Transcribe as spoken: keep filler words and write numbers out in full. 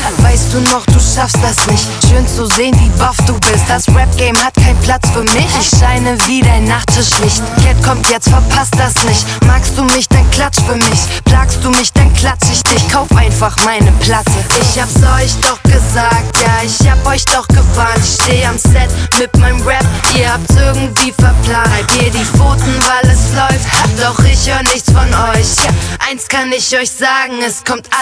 Weißt du noch, du schaffst das nicht. Schön zu sehen, wie buff du bist. Das Rap-Game hat keinen Platz für mich. Ich scheine wie dein Nachttischlicht. Cat kommt jetzt, verpasst das nicht. Magst du mich, dann klatsch für mich. Plagst du mich, dann klatsch ich dich. Kauf einfach meine Platte. Ich hab's euch doch gesagt, ja, ich hab euch doch gewarnt. Ich steh am Set mit meinem Rap, ihr habt's irgendwie verplant. Reibt ihr die Pfoten, weil es läuft, doch ich hör nichts von euch. Ja, eins kann ich euch sagen, es kommt alles